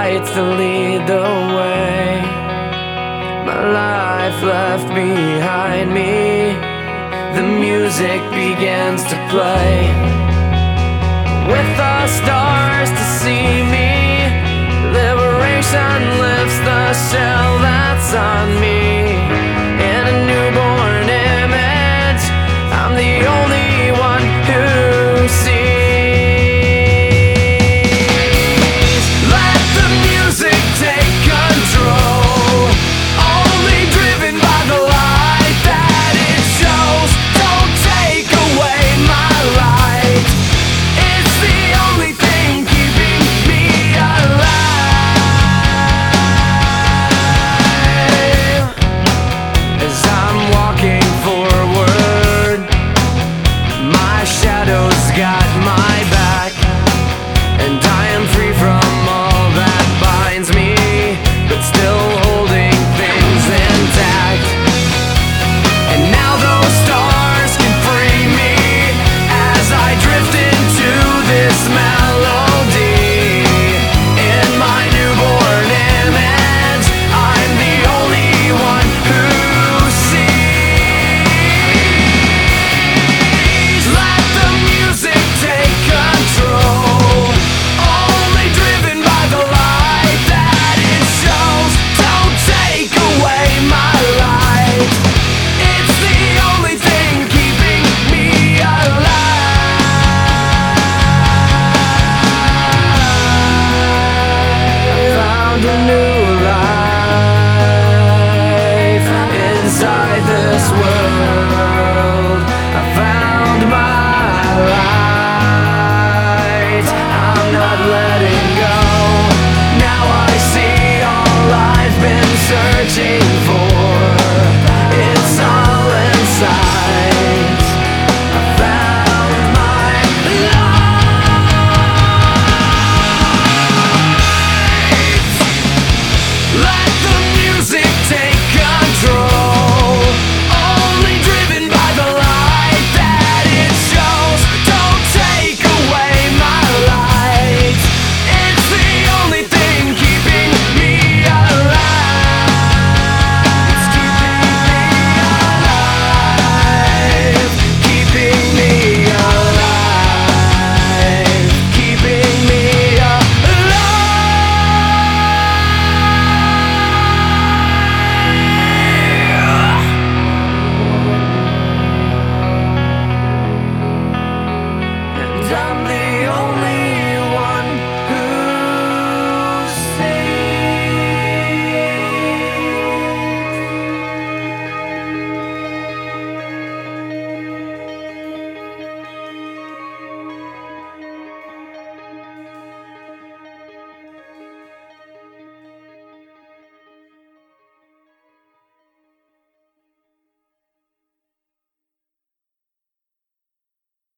lights to lead the way. My life left behind me. The music begins to play. With the stars to see me, liberation lifts the shell that's on me. In a newborn image, I'm the only one who sees. Let the music take control, only driven by the light that it shows. Don't take away my light, it's the only thing keeping me alive. As I'm walking forward, my shadow's got my back, and I am free from all that binds me, but still holding things intact. And now those stars can free me as I drift into this melody. In my newborn image, I'm the only one who sees. Let the music take control, only driven by the light that it shows. Don't take away my light, it's the only thing keeping me alive. I found a new life inside this world. I found my light, I'm not letting go. Now I see all I've been searching for, it's all inside. I found my light. Let the music take control, only driven by the light that it shows. Don't take away my light, it's the only thing keeping me alive. It's keeping me alive, keeping me alive, keeping me alive. And I'm the